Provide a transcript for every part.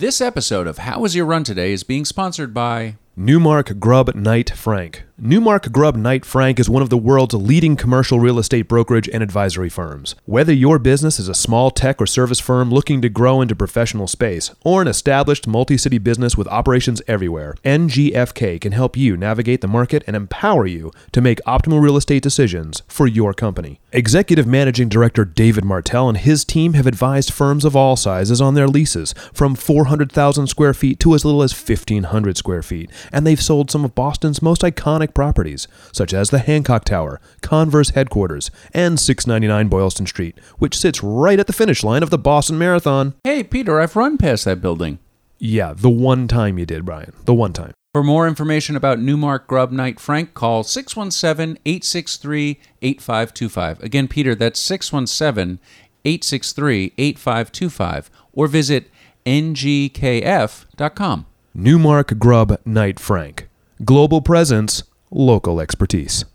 This episode of How Was Your Run Today is being sponsored by Newmark Grubb Knight Frank. Newmark Grubb Knight Frank is one of the world's leading commercial real estate brokerage and advisory firms. Whether your business is a small tech or service firm looking to grow into professional space, or an established multi-city business with operations everywhere, NGFK can help you navigate the market and empower you to make optimal real estate decisions for your company. Executive Managing Director David Martell and his team have advised firms of all sizes on their leases, from 400,000 square feet to as little as 1,500 square feet, and they've sold some of Boston's most iconic properties, such as the Hancock Tower, Converse headquarters, and 699 Boylston Street, which sits right at the finish line of the Boston Marathon. Hey, Peter, I've run past that building. Yeah, the one time you did, Brian. The one time. For more information about Newmark Grubb Knight Frank, call 617-863-8525. Again, Peter, that's 617-863-8525. Or visit ngkf.com. Newmark Grubb Knight Frank. Global presence, local expertise.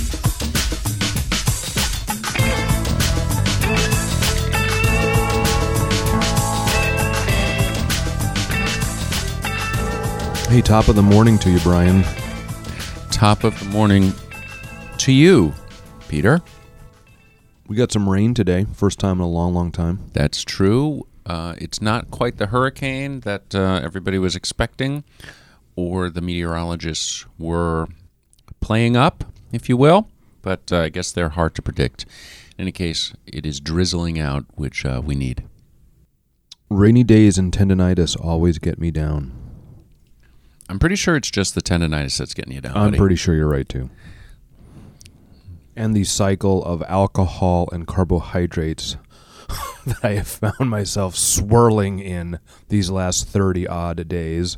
Hey, top of the morning to you, Brian. Top of the morning to you, Peter. We got some rain today. First time in a long, long time. That's true. It's not quite the hurricane that everybody was expecting, or the meteorologists were playing up, if you will, but I guess they're hard to predict. In any case, it is drizzling out, which we need. Rainy days and tendinitis always get me down. I'm pretty sure it's just the tendinitis that's getting you down, I'm buddy. pretty sure you're right, too. And the cycle of alcohol and carbohydrates that I have found myself swirling in these last 30-odd days.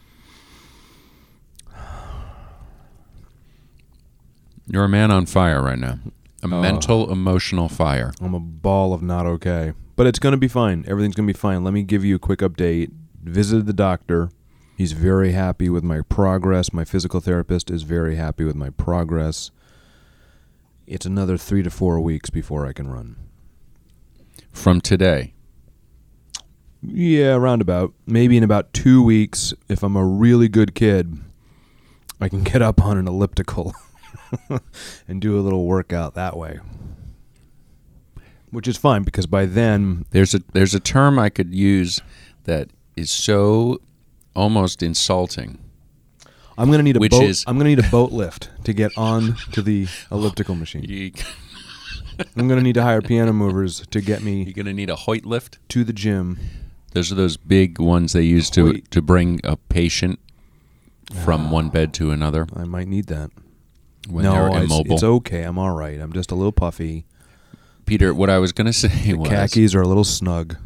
You're a man on fire right now. A mental, emotional fire. I'm a ball of not okay. But it's going to be fine. Everything's going to be fine. Let me give you a quick update. Visited the doctor. He's very happy with my progress. My physical therapist is very happy with my progress. It's another 3 to 4 weeks before I can run. From today? Yeah, roundabout. Maybe in about 2 weeks, if I'm a really good kid, I can get up on an elliptical and do a little workout that way. Which is fine, because by then... There's a term I could use that is so almost insulting. I'm going to need a Which boat. is- I'm going to need a boat lift to get on to the elliptical machine. I'm going to need to hire piano movers to get me You're going to need a Hoyt lift. to the gym. Those are those big ones they use to bring a patient from one bed to another I might need that. when they're immobile. It's okay. I'm all right. I'm just a little puffy. Peter, what I was going to say was... Khakis are a little snug.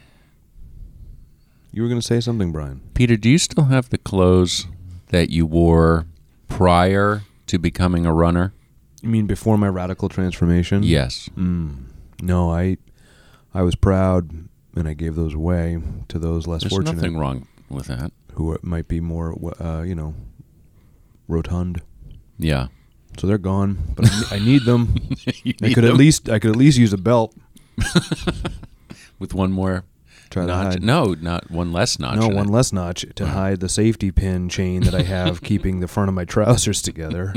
You were going to say something, Brian. Peter, do you still have the clothes that you wore prior to becoming a runner? You mean before my radical transformation? Yes. No, I was proud, and I gave those away to those less There's fortunate. nothing wrong with that. Who might be more, rotund. Yeah. So they're gone, but I need them. You I need could them? at least use a belt. With one more Try to notch? hide. No, not one less notch. No, in one it. less notch to hide the safety pin chain that I have keeping the front of my trousers together.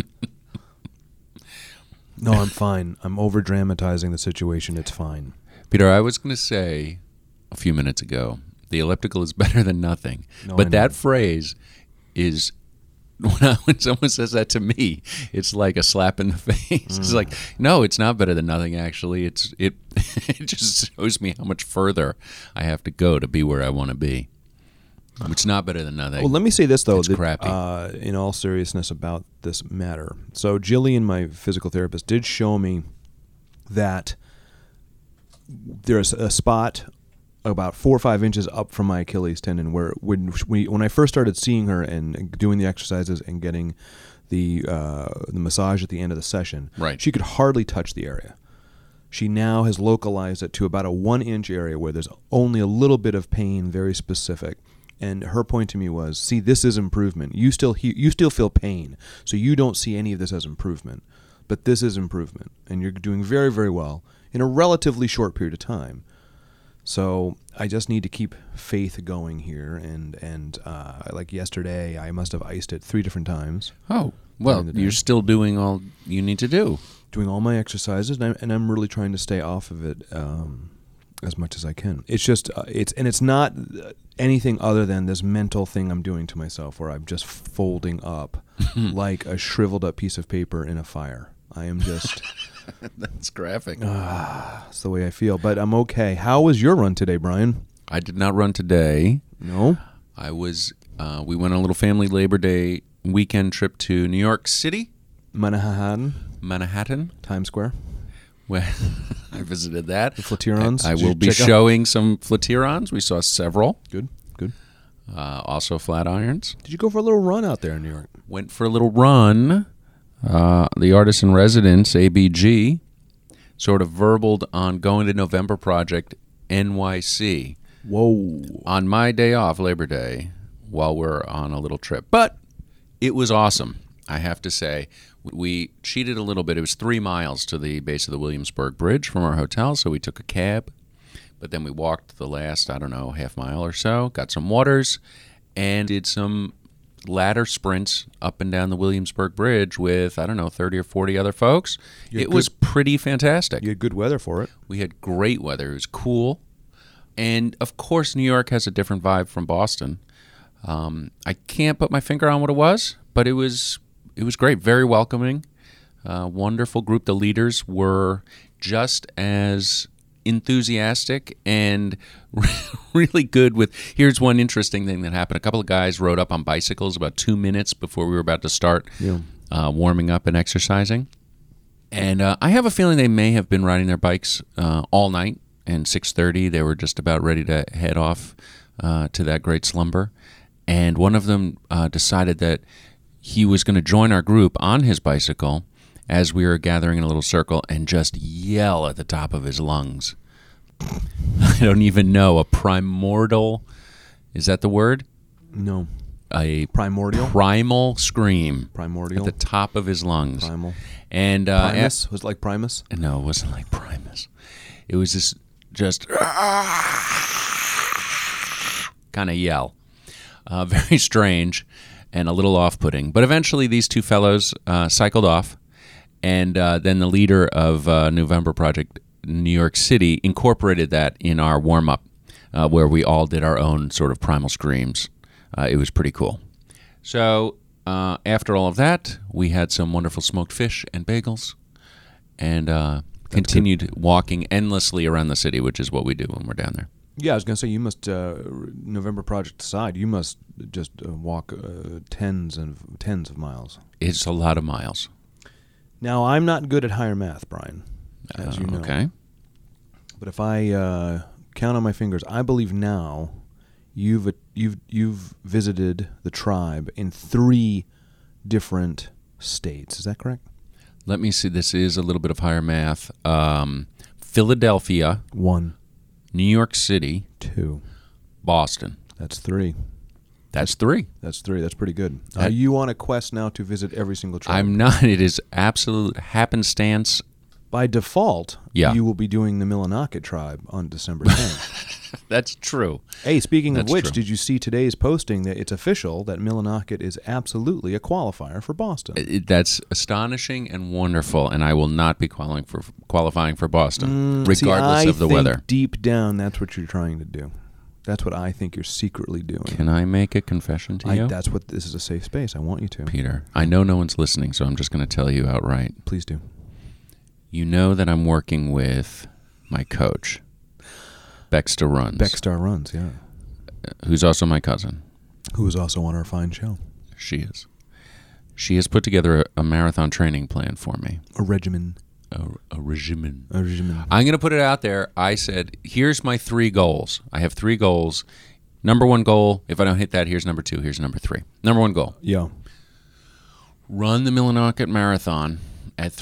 No, I'm fine. I'm over-dramatizing the situation. It's fine. Peter, I was going to say a few minutes ago, the elliptical is better than nothing. No, I But know. that phrase is, when someone says that to me, it's like a slap in the face. It's like, no, it's not better than nothing, actually. It just shows me how much further I have to go to be where I want to be. It's not better than nothing. Well, let me say this, though. It's crappy. In all seriousness about this matter. So Jillian, my physical therapist, did show me that there's a spot about 4 or 5 inches up from my Achilles tendon where when I first started seeing her and doing the exercises and getting the massage at the end of the session, Right. she could hardly touch the area. She now has localized it to about a 1-inch area where there's only a little bit of pain, very specific. And her point to me was, see, this is improvement. You still feel pain, so you don't see any of this as improvement. But this is improvement, and you're doing very, very well in a relatively short period of time. So I just need to keep faith going here, and like yesterday, I must have iced it 3 different times. Oh, well, During the day. you're still doing all you need to do. Doing all my exercises, and I'm really trying to stay off of it as much as I can. It's just it's not anything other than this mental thing I'm doing to myself, where I'm just folding up like a shriveled up piece of paper in a fire. I am just. That's graphic. That's the way I feel, but I'm okay. How was your run today, Brian? I did not run today. No? I was. We went on a little family Labor Day weekend trip to New York City, Manhattan, Times Square, where I visited that. the Flatirons. I Did you will be check out- showing some Flatirons. We saw several. Good. Also Flatirons. Did you go for a little run out there in New York? Went for a little run. The artist in residence, ABG, sort of verbaled on going to November Project NYC Whoa. on my day off, Labor Day, while we're on a little trip. But it was awesome, I have to say. We cheated a little bit. It was 3 miles to the base of the Williamsburg Bridge from our hotel, so we took a cab. But then we walked the last, half mile or so, got some waters, and did some ladder sprints up and down the Williamsburg Bridge with, 30 or 40 other folks. You're It was pretty fantastic. You had good weather for it. We had great weather. It was cool. And, of course, New York has a different vibe from Boston. I can't put my finger on what it was, but it was great. Very welcoming. Wonderful group. The leaders were just as enthusiastic and really good with. Here's one interesting thing that happened. A couple of guys rode up on bicycles about 2 minutes before we were about to start warming up and exercising. And I have a feeling they may have been riding their bikes all night, and 6:30 they were just about ready to head off to that great slumber. And one of them decided that he was going to join our group on his bicycle as we were gathering in a little circle and just yell at the top of his lungs. I don't even know, a primordial, is that the word? No. A Primordial? primal scream Primordial? at the top of his lungs. Primal. And Primus? Was it like Primus? no, it wasn't like Primus. It was this just kind of yell. Very strange and a little off-putting. But eventually these two fellows cycled off, and then the leader of November Project New York City incorporated that in our warm-up, where we all did our own sort of primal screams. It was pretty cool. So after all of that, we had some wonderful smoked fish and bagels, and continued walking endlessly around the city, which is what we do when we're down there. Yeah, I was going to say, you must, November Project aside, you must just walk tens of miles. It's a lot of miles. Now, I'm not good at higher math, Brian, as you know. Okay. But if I count on my fingers, I believe now you've visited the tribe in 3 different states. Is that correct? Let me see. This is a little bit of higher math. Philadelphia, 1, New York City, 2. Boston. That's 3. That's 3. That's 3. That's pretty good. Are you on a quest now to visit every single tribe? I'm not. It is absolute happenstance. By default, Yeah. you will be doing the Millinocket tribe on December 10th. That's true. Hey, speaking of That's which, true. did you see today's posting that it's official that Millinocket is absolutely a qualifier for Boston? That's astonishing and wonderful, and I will not be qualifying for Boston, regardless See, of the I think weather. deep down, that's what you're trying to do. That's what I think you're secretly doing. Can I make a confession to you? That's what this is, a safe space. I want you to. Peter, I know no one's listening, so I'm just going to tell you outright. Please do. You know that I'm working with my coach, Bexter Runs, Beckstar Runs, yeah. who's also my cousin. Who is also on our fine show. She is. She has put together a marathon training plan for me. A regimen. A regimen. A regimen. I'm going to put it out there. I said, here's my 3 goals. I have 3 goals. Number 1 goal, if I don't hit that, here's number 2, here's number 3. Number 1 goal, Yeah. run the Millinocket Marathon at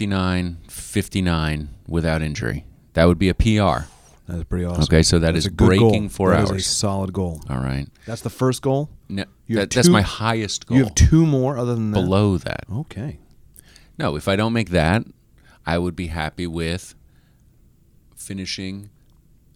3:59:59 without injury. That would be a PR. That's pretty awesome. Okay, so that That's is a good breaking goal. 4 That hours. is a solid goal. All right. That's the first goal? No, You have that's 2 my highest goal. You have 2 more other than that? Below that. Okay. No, if I don't make that, I would be happy with finishing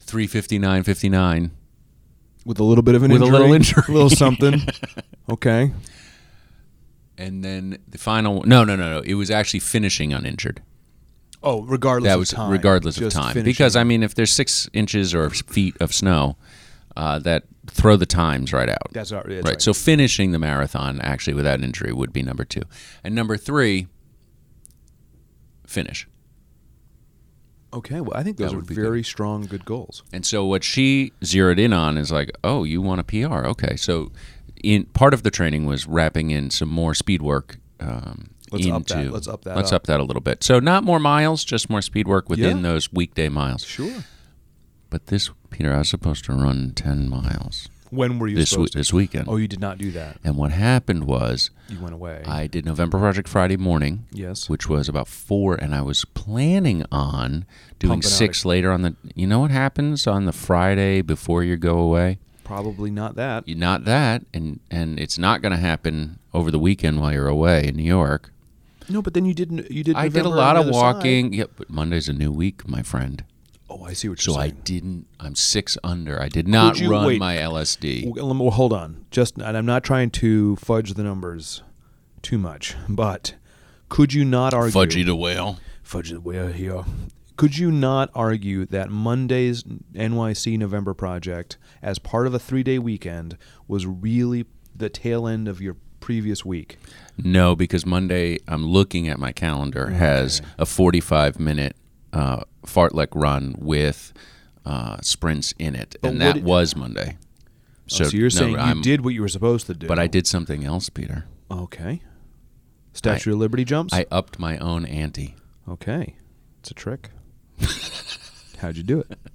3:59:59 With a little bit of an with injury. a little injury, A little something. Okay. And then the final. No. It was actually finishing uninjured. Oh, regardless That was of time. regardless of Just time. finishing. Because, I mean, if there's 6 inches or feet of snow, that throw the times right out. That's right. right. So finishing the marathon, actually, without injury would be number 2. And number 3, finish. Okay, well, I think those That are would be very strong, good goals. And so what she zeroed in on is like, oh, you want a PR? Okay. So in part of the training was wrapping in some more speed work Let's into. up that. Let's up that a little bit. So not more miles, just more speed work within Yeah. those weekday miles. Sure. But this, Peter, I was supposed to run 10 miles When were you this supposed to? this weekend. Oh, you did not do that. And what happened was You went away. I did November Project Friday morning, Yes. which was about 4, and I was planning on doing Pumping out 6 later on the. You know what happens on the Friday before you go away? Probably not that. Not that, and it's not going to happen over the weekend while you're away in New York. No, but then you did. I did a November lot on of the other side. walking. Yep, but Monday's a new week, my friend. Oh, I see what So you're I saying. didn't. I'm 6 under. I did not you- run wait. my LSD. Well, hold on. And I'm not trying to fudge the numbers too much, but could you not argue? Fudgy the whale. Fudge the whale here. Could you not argue that Monday's NYC November Project, as part of a 3-day weekend, was really the tail end of your previous week? No, because Monday, I'm looking at my calendar, has a 45-minute fartlek run with sprints in it, But and what that did- was Monday. So you're no, saying you did what you were supposed to do. But I did something else, Peter. Okay. Statue of Liberty jumps? I upped my own ante. Okay. It's a trick. How'd you do it?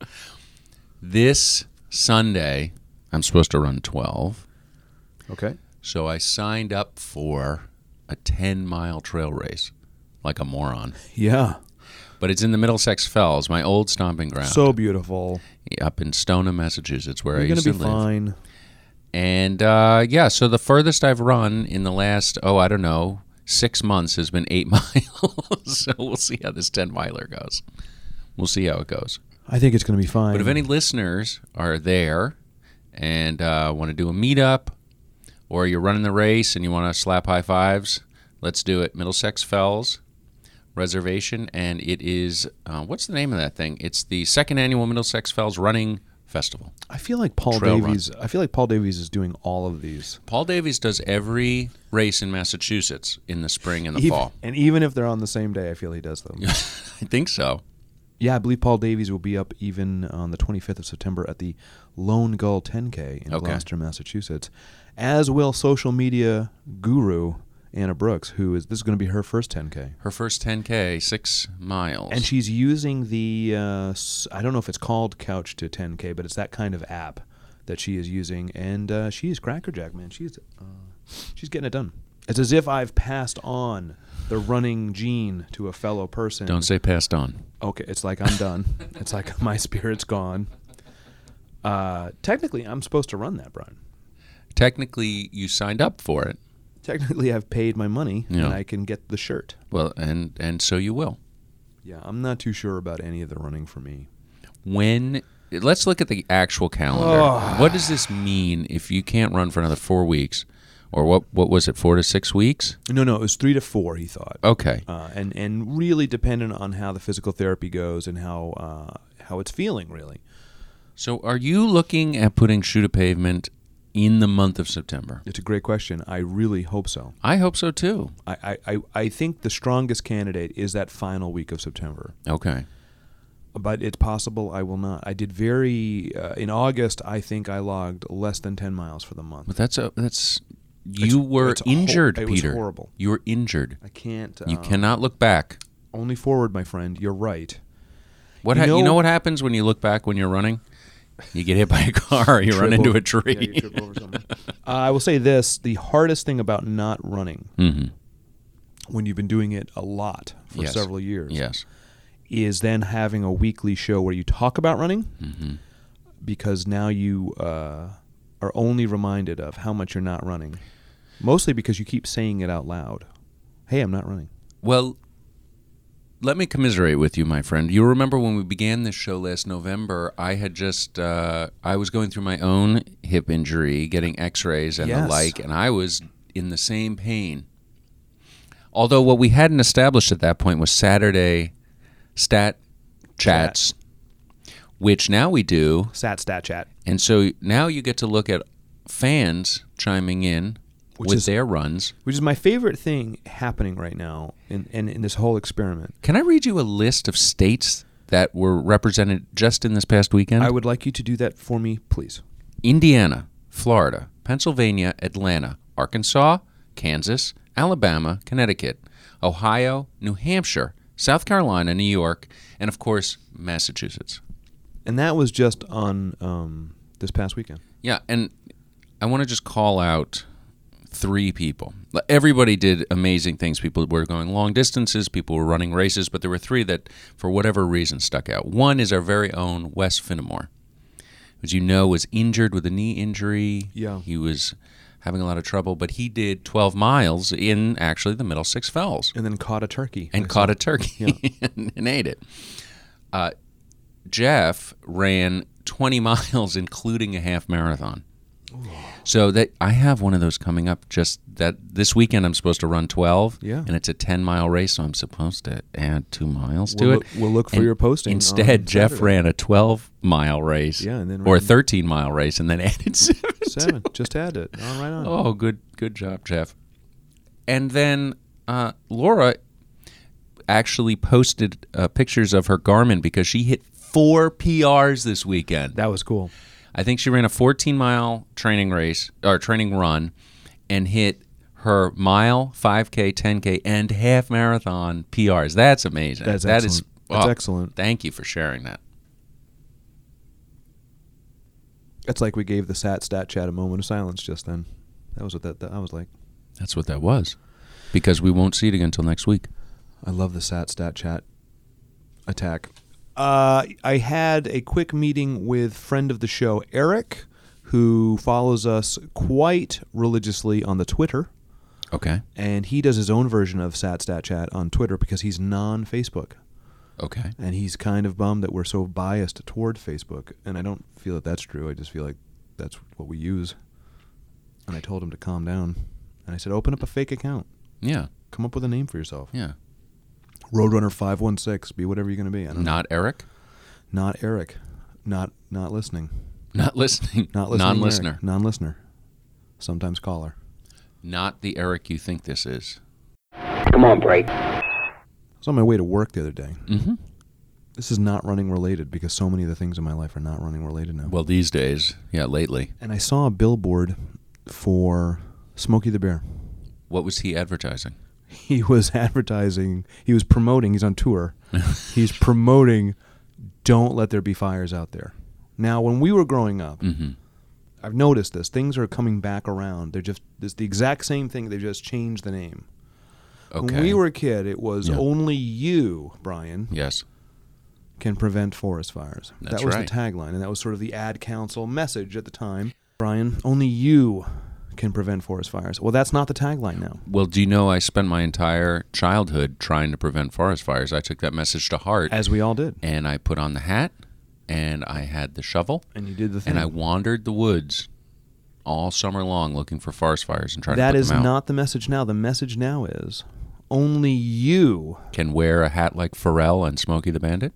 This Sunday, I'm supposed to run 12. Okay. So I signed up for a 10-mile trail race, like a moron. Yeah. But it's in the Middlesex Fells, my old stomping ground, So beautiful. up in Stoneham, Massachusetts, where You're I going used to to be live. fine. And yeah, so the furthest I've run in the last, 6 months has been 8 miles. So we'll see how this 10-miler goes. We'll see how it goes. I think it's going to be fine. But if any listeners are there and want to do a meetup, or you're running the race and you want to slap high fives, let's do it. Middlesex Fells reservation, and it is what's the name of that thing? It's the 2nd annual Middlesex Fells Running Festival. I feel like Paul Trail Davies. I feel like Paul Davies is doing all of these. Paul Davies does every race in Massachusetts in the spring and the fall. And even if they're on the same day, I feel he does them. I think so. Yeah, I believe Paul Davies will be up even on the 25th of September at the Lone Gull 10K in Okay. Gloucester, Massachusetts. As will social media guru Anna Brooks, this is going to be her first 10K. Her first 10K, 6 miles. And she's using the, I don't know if it's called Couch to 10K, but it's that kind of app that she is using. And she is crackerjack, man. She's getting it done. It's as if I've passed on the running gene to a fellow person. Don't say passed on. Okay, it's like I'm done. It's like my spirit's gone. Technically, I'm supposed to run that, Brian. Technically, you signed up for it. Technically, I've paid my money, Yeah. and I can get the shirt. Well, and so you will. Yeah, I'm not too sure about any of the running for me. Let's look at the actual calendar. What does this mean if you can't run for another 4 weeks? Or what was it, 4 to 6 weeks? No, it was 3 to 4, he thought. Okay. And really dependent on how the physical therapy goes and how it's feeling, really. So are you looking at putting Shoe to Pavement in the month of September? It's a great question. I really hope so. I hope so, too. I think the strongest candidate is that final week of September. Okay. But it's possible I will not. I did in August, I think I logged less than 10 miles for the month. But you were injured, it Peter. was horrible. You were injured. I can't. You cannot look back. Only forward, my friend. You're right. You know what happens when you look back when you're running? You get hit by a car or you run into a tree. Yeah, you trip over something. I will say this. The hardest thing about not running, when you've been doing it a lot for Yes. several years, Yes. is then having a weekly show where you talk about running, because now you are only reminded of how much you're not running, mostly because you keep saying it out loud. Hey, I'm not running. Well, let me commiserate with you, my friend. You remember when we began this show last November, I had just, I was going through my own hip injury, getting x-rays and the like, and I was in the same pain. Although what we hadn't established at that point was Saturday Stat Chats, which now we do. Stat Chat. And so now you get to look at fans chiming in with their runs. Which is my favorite thing happening right now in this whole experiment. Can I read you a list of states that were represented just in this past weekend? I would like you to do that for me, please. Indiana, Florida, Pennsylvania, Atlanta, Arkansas, Kansas, Alabama, Connecticut, Ohio, New Hampshire, South Carolina, New York, and, of course, Massachusetts. And that was just on this past weekend. Yeah, and I want to just call out 3 people. Everybody did amazing things. People were going long distances, people were running races, but there were 3 that, for whatever reason, stuck out. One is our very own Wes Finnemore, who, as you know, was injured with a knee injury. Yeah. He was having a lot of trouble, but he did 12 miles in, actually, the Middlesex Fells. And then caught a turkey. And caught a turkey and ate it. Jeff ran 20 miles, including a half marathon. Ooh. So that I have one of those coming up. Just that this weekend, I'm supposed to run 12, and it's a 10-mile race, so I'm supposed to add 2 miles to it. We'll look for your posting. Instead, Jeff ran a 12-mile race, and then or a 13-mile race, and then added 7. Just add it. All right on. Oh, good job, Jeff. And then Laura actually posted pictures of her Garmin because she hit 4 PRs this weekend. That was cool. I think she ran a 14-mile training run and hit her mile, 5K, 10K, and half marathon PRs. That's amazing. That's excellent. Thank you for sharing that. It's like we gave the Stat Chat a moment of silence just then. That was what that I was like. That's what that was. Because we won't see it again until next week. I love the Stat Chat attack. I had a quick meeting with friend of the show, Eric, who follows us quite religiously on the Twitter. Okay. And he does his own version of Stat Chat on Twitter because he's non-Facebook. Okay. And he's kind of bummed that we're so biased toward Facebook. And I don't feel that that's true. I just feel like that's what we use. And I told him to calm down. And I said, open up a fake account. Yeah. Come up with a name for yourself. Yeah. Roadrunner 516. Be whatever you're going to be. I don't know. Not Eric? Not Eric. Not listening. Not listening. Not listening. Non-listener. Eric. Non-listener. Sometimes caller. Not the Eric you think this is. Come on, break. I was on my way to work the other day. Mm-hmm. This is not running related because so many of the things in my life are not running related now. Well, these days. Yeah, lately. And I saw a billboard for Smokey the Bear. What was he advertising? He was advertising, he was promoting, he's on tour. He's promoting Don't Let There Be Fires Out There. Now, when we were growing up, I've noticed this. Things are coming back around. It's the exact same thing. They've just changed the name. Okay. When we were a kid, it was only you, Brian, Yes. can prevent forest fires. That's that was right. the tagline, and that was sort of the ad council message at the time. Brian, only you can prevent forest fires. Well, that's not the tagline now. Well, do you know I spent my entire childhood trying to prevent forest fires? I took that message to heart. As we all did. And I put on the hat, and I had the shovel. And you did the thing. And I wandered the woods all summer long looking for forest fires and trying to put them out. That is not the message now. The message now is only you can wear a hat like Pharrell and Smokey the Bandit?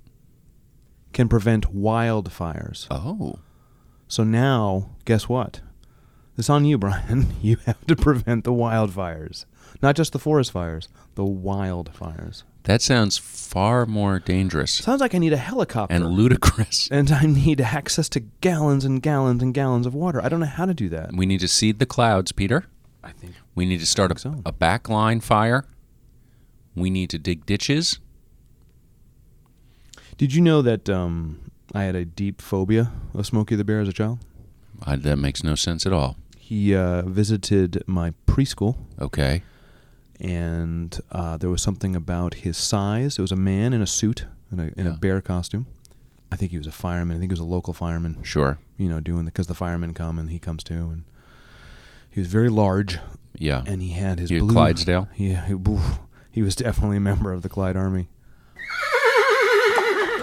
Can prevent wildfires. Oh. So now, guess what? It's on you, Brian. You have to prevent the wildfires. Not just the forest fires, the wildfires. That sounds far more dangerous. Sounds like I need a helicopter. And ludicrous. And I need access to gallons and gallons and gallons of water. I don't know how to do that. We need to seed the clouds, Peter. I think we need to start a backline fire. We need to dig ditches. Did you know that I had a deep phobia of Smokey the Bear as a child? That makes no sense at all. He visited my preschool. Okay. And there was something about his size. It was a man in a suit, in a bear costume. I think he was a fireman. I think he was a local fireman. Sure. Because the firemen come and he comes too. And he was very large. Yeah. And he had his blue... Clydesdale? Yeah. He was definitely a member of the Clyde Army.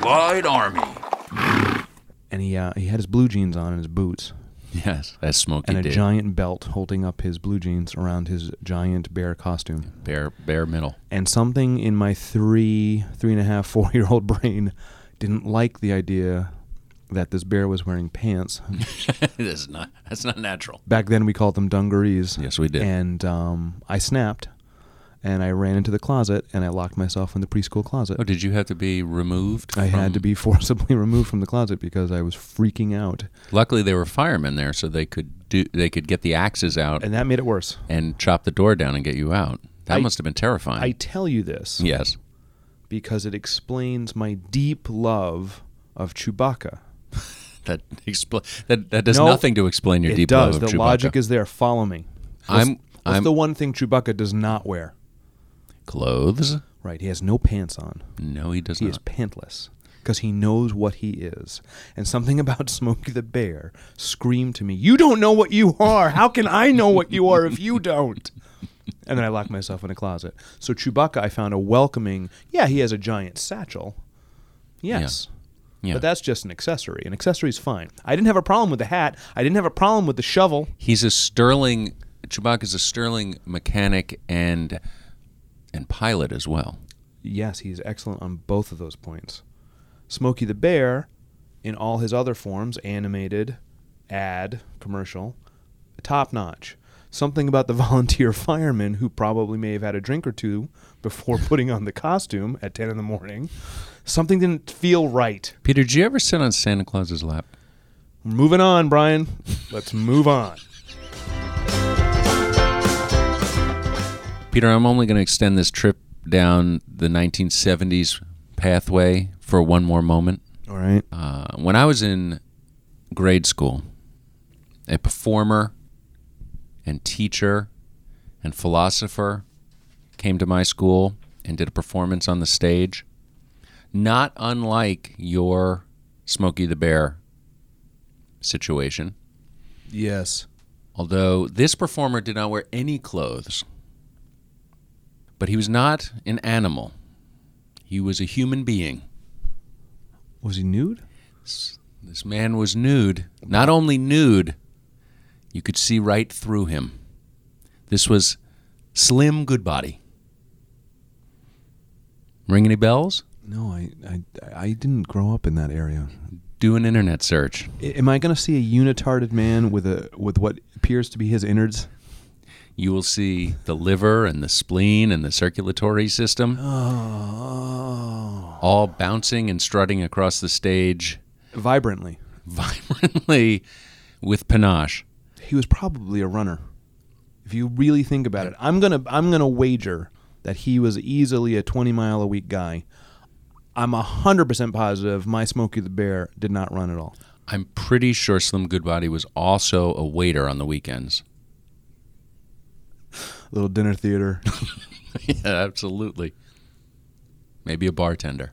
White Army. And he had his blue jeans on and his boots. Yes, as Smokey and a did. giant belt holding up his blue jeans around his giant bear costume. Bare middle. And something in my 3.5, 4-year-old brain didn't like the idea that this bear was wearing pants. That's not natural. Back then we called them dungarees. Yes, we did. And I snapped, and I ran into the closet, and I locked myself in the preschool closet. Oh, did you have to be removed? I had to be forcibly removed from the closet because I was freaking out. Luckily, there were firemen there, so they could get the axes out And that made it worse. and chop the door down and get you out. That must have been terrifying. I tell you this Yes. because it explains my deep love of Chewbacca. That does No, nothing to explain your deep love of The Chewbacca. logic is there. Follow me. What's I'm the one thing Chewbacca does not wear? clothes. Right, he has no pants on. No, he does He not. is pantless because he knows what he is. And something about Smokey the Bear screamed to me, "You don't know what you are. How can I know what you are if you don't?" And then I locked myself in a closet. So Chewbacca, I found a welcoming. Yeah, he has a giant satchel. Yes. Yeah. But that's just an accessory. An accessory is fine. I didn't have a problem with the hat. I didn't have a problem with the shovel. Chewbacca's a sterling mechanic and pilot as well. Yes, he's excellent on both of those points. Smokey the Bear, in all his other forms, animated, ad, commercial, top notch. Something about the volunteer fireman who probably may have had a drink or two before putting on the costume at 10 in the morning. Something didn't feel right. Peter, did you ever sit on Santa Claus's lap? Moving on, Brian. Let's move on. Peter, I'm only going to extend this trip down the 1970s pathway for one more moment. All right. When I was in grade school, a performer and teacher and philosopher came to my school and did a performance on the stage, not unlike your Smokey the Bear situation. Yes. Although this performer did not wear any clothes. But he was not an animal. He was a human being. Was he nude? This man was nude. Not only nude, you could see right through him. This was Slim Goodbody. Ring any bells? No, I didn't grow up in that area. Do an internet search. Am I going to see a unitarded man with what appears to be his innards? You will see the liver and the spleen and the circulatory system all bouncing and strutting across the stage Vibrantly. with panache. He was probably a runner. If you really think about it, I'm gonna wager that he was easily a 20-mile-a-week guy. I'm 100% positive my Smokey the Bear did not run at all. I'm pretty sure Slim Goodbody was also a waiter on the weekends. Little dinner theater. Yeah, absolutely. Maybe a bartender.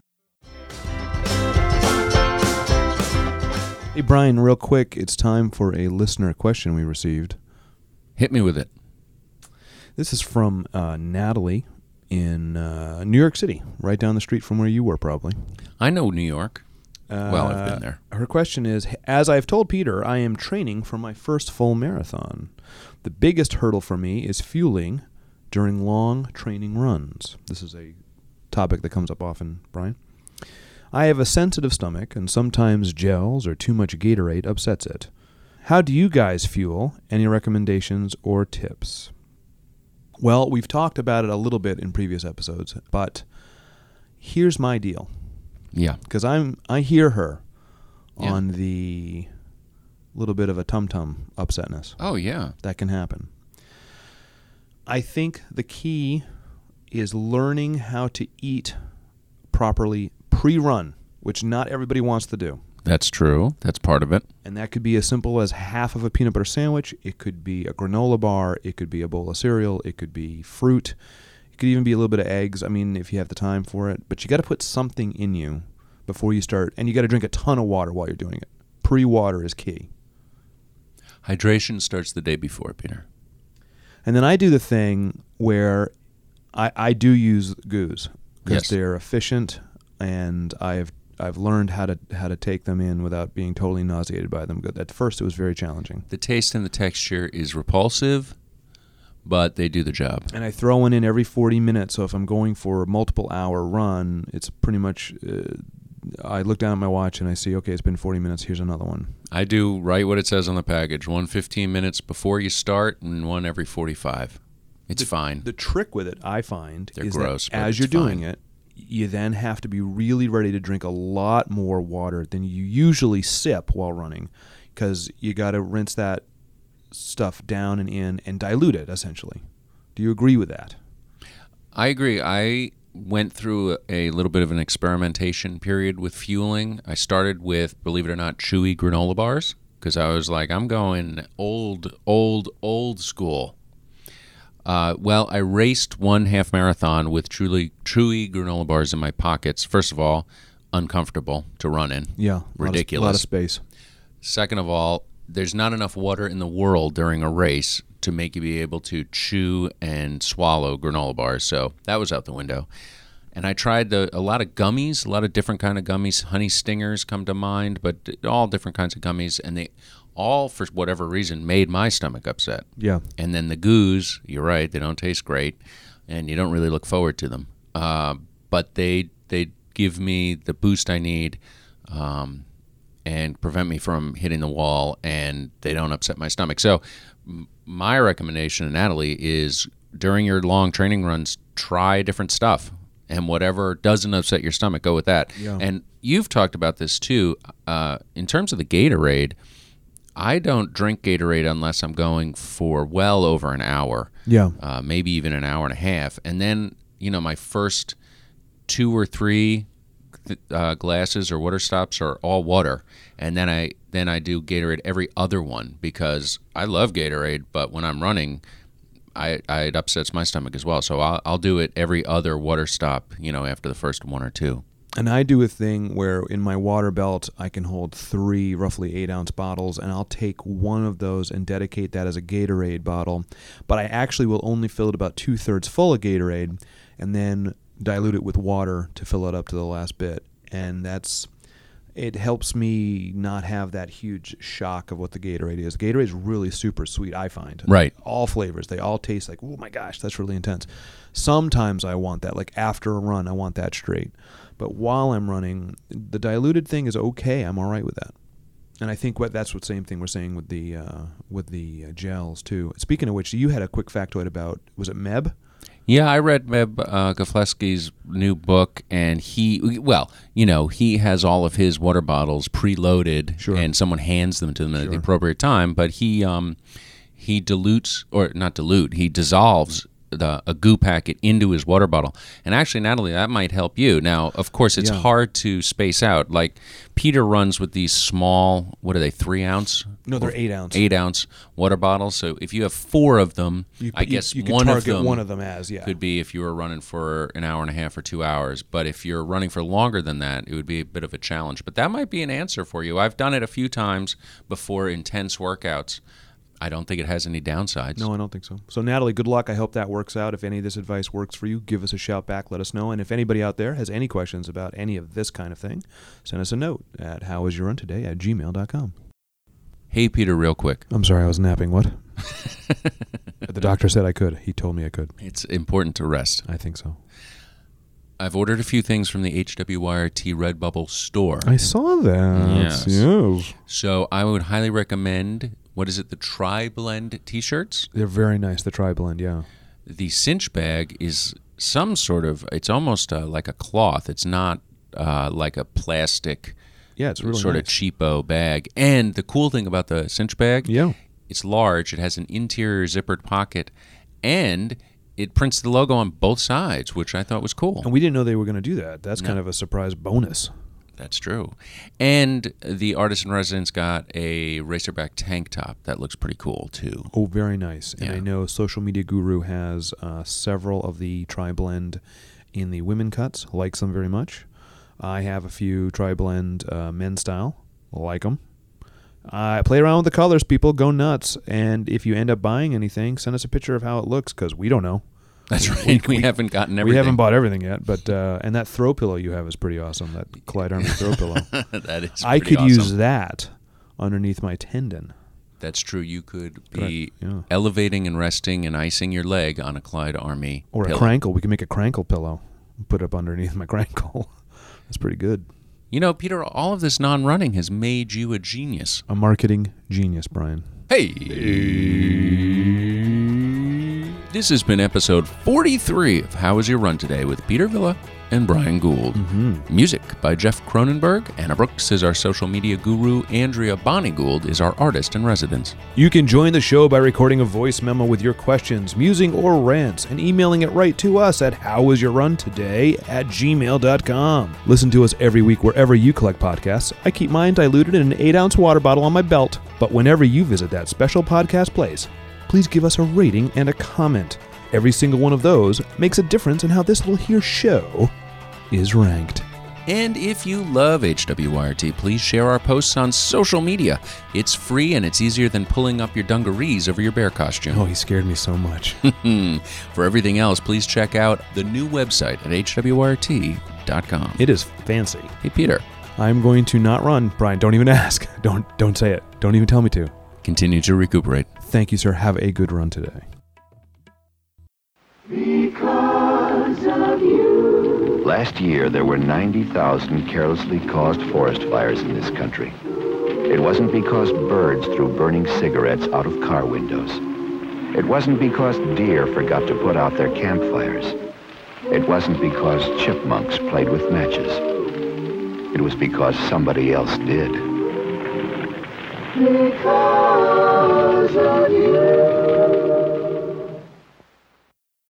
Hey, Brian, real quick, it's time for a listener question we received. Hit me with it. This is from Natalie in New York City, right down the street from where you were, probably. I know New York. Well, I've been there. Her question is, as I've told Peter, I am training for my first full marathon. The biggest hurdle for me is fueling during long training runs. This is a topic that comes up often, Brian. I have a sensitive stomach, and sometimes gels or too much Gatorade upsets it. How do you guys fuel? Any recommendations or tips? Well, we've talked about it a little bit in previous episodes, but here's my deal. Yeah. Because I hear her on the little bit of a tum-tum upsetness. Oh, yeah. That can happen. I think the key is learning how to eat properly pre-run, which not everybody wants to do. That's true. That's part of it. And that could be as simple as half of a peanut butter sandwich. It could be a granola bar. It could be a bowl of cereal. It could be fruit. It could even be a little bit of eggs, I mean, if you have the time for it. But you got to put something in you before you start. And you got to drink a ton of water while you're doing it. Pre-water is key. Hydration starts the day before, Peter. And then I do the thing where I do use goos because Yes. they're efficient, and I've I've learned how to take them in without being totally nauseated by them. At first, it was very challenging. The taste and the texture is repulsive, but they do the job. And I throw one in every 40 minutes. So if I'm going for a multiple hour run, it's pretty much. I look down at my watch and I see, okay, it's been 40 minutes. Here's another one. I do right what it says on the package. 1 15 minutes before you start and one every 45. It's fine. The trick with it, I find, They're is gross, that but as it's you're doing fine. it, you then have to be really ready to drink a lot more water than you usually sip while running, because you got to rinse that stuff down and in and dilute it, essentially. Do you agree with that? I agree. I went through a little bit of an experimentation period with fueling. I started with, believe it or not, chewy granola bars, because I was like, I'm going old school. Well, I raced one half marathon with chewy granola bars in my pockets. First of all, uncomfortable to run in. Yeah. Ridiculous. A lot of space. Second of all, there's not enough water in the world during a race to make you be able to chew and swallow granola bars. So that was out the window. And I tried a lot of gummies, a lot of different kind of gummies. Honey Stingers come to mind, but all different kinds of gummies. And they all, for whatever reason, made my stomach upset. Yeah. And then the goos, you're right, they don't taste great, and you don't really look forward to them. But they give me the boost I need and prevent me from hitting the wall, and they don't upset my stomach. So my recommendation to Natalie is during your long training runs, try different stuff. And whatever doesn't upset your stomach, go with that. Yeah. And you've talked about this too. In terms of the Gatorade, I don't drink Gatorade unless I'm going for well over an hour. Yeah. Maybe even an hour and a half. And then, my first 2 or 3 glasses or water stops are all water. And then I do Gatorade every other one, because I love Gatorade, but when I'm running, it upsets my stomach as well. So I'll do it every other water stop, after the first 1 or 2. And I do a thing where in my water belt I can hold 3 roughly 8-ounce bottles, and I'll take one of those and dedicate that as a Gatorade bottle. But I actually will only fill it about 2/3 full of Gatorade and then dilute it with water to fill it up to the last bit. And it helps me not have that huge shock of what the Gatorade is. Gatorade is really super sweet, I find. Right. All flavors. They all taste like, oh my gosh, that's really intense. Sometimes I want that. Like after a run, I want that straight. But while I'm running, the diluted thing is okay. I'm all right with that. And I think that's the same thing we're saying with the gels too. Speaking of which, you had a quick factoid about, was it Meb? Yeah, I read Meb Keflezighi's new book, and he has all of his water bottles preloaded, Sure. and someone hands them to them at the appropriate time. But he dilutes, or not dilute, he dissolves a goo packet into his water bottle. And actually, Natalie, that might help you. Now, of course, it's hard to space out. Like Peter runs with these small, what are they, 3-ounce? No, they're 8-ounce. 8-ounce water bottles. So if you have 4 of them, I guess you can one target of them one of them as, could be if you were running for an hour and a half or 2 hours. But if you're running for longer than that, it would be a bit of a challenge. But that might be an answer for you. I've done it a few times before intense workouts. I don't think it has any downsides. No, I don't think so. So, Natalie, good luck. I hope that works out. If any of this advice works for you, give us a shout back. Let us know. And if anybody out there has any questions about any of this kind of thing, send us a note at howisyourruntoday@gmail.com. Hey, Peter, real quick. I'm sorry, I was napping. What? The doctor said I could. He told me I could. It's important to rest. I think so. I've ordered a few things from the HWYRT Redbubble store. I saw that. Yes. So I would highly recommend, what is it, the Tri-Blend t-shirts? They're very nice, the Tri-Blend, yeah. The cinch bag is some sort of, it's almost like a cloth. It's not like a plastic it's really sort nice. of cheapo bag. And the cool thing about the cinch bag, it's large. It has an interior zippered pocket, and it prints the logo on both sides, which I thought was cool. And we didn't know they were going to do that. That's kind of a surprise bonus. That's true. And the Artist in Residence got a Racerback tank top. That looks pretty cool, too. Oh, very nice. And Yeah. I know Social Media Guru has several of the Tri-Blend in the women cuts. Likes them very much. I have a few Tri-Blend men's style. Like them. Play around with the colors, people. Go nuts. And if you end up buying anything, send us a picture of how it looks, because we don't know. That's right. We haven't gotten everything. We haven't bought everything yet, but and that throw pillow you have is pretty awesome. That Clyde Army throw pillow. That is. I pretty could awesome. use that underneath my tendon. That's true. You could be yeah. elevating and resting and icing your leg on a Clyde Army Or pillow. a crankle. We can make a crankle pillow. Put up underneath my crankle. That's pretty good. You know, Peter, all of this non-running has made you a genius. A marketing genius, Brian. Hey! This has been episode 43 of How Was Your Run Today with Peter Villa and Brian Gould. Music by Jeff Cronenberg. Anna Brooks is our social media guru. Andrea Bonnie Gould is our artist in residence. You can join the show by recording a voice memo with your questions, musing, or rants, and emailing it right to us at howwasyourruntoday@gmail.com. Listen to us every week wherever you collect podcasts. I keep mine diluted in an 8-ounce water bottle on my belt. But whenever you visit that special podcast place, please give us a rating and a comment. Every single one of those makes a difference in how this little here show is ranked. And if you love HWYRT, please share our posts on social media. It's free and it's easier than pulling up your dungarees over your bear costume. Oh, he scared me so much. For everything else, please check out the new website at hwyrt.com. It is fancy. Hey, Peter. I'm going to not run. Brian, don't even ask. Don't say it. Don't even tell me to. Continue to recuperate. Thank you, sir. Have a good run today. Because of you. Last year, there were 90,000 carelessly caused forest fires in this country. It wasn't because birds threw burning cigarettes out of car windows. It wasn't because deer forgot to put out their campfires. It wasn't because chipmunks played with matches. It was because somebody else did. Because of you.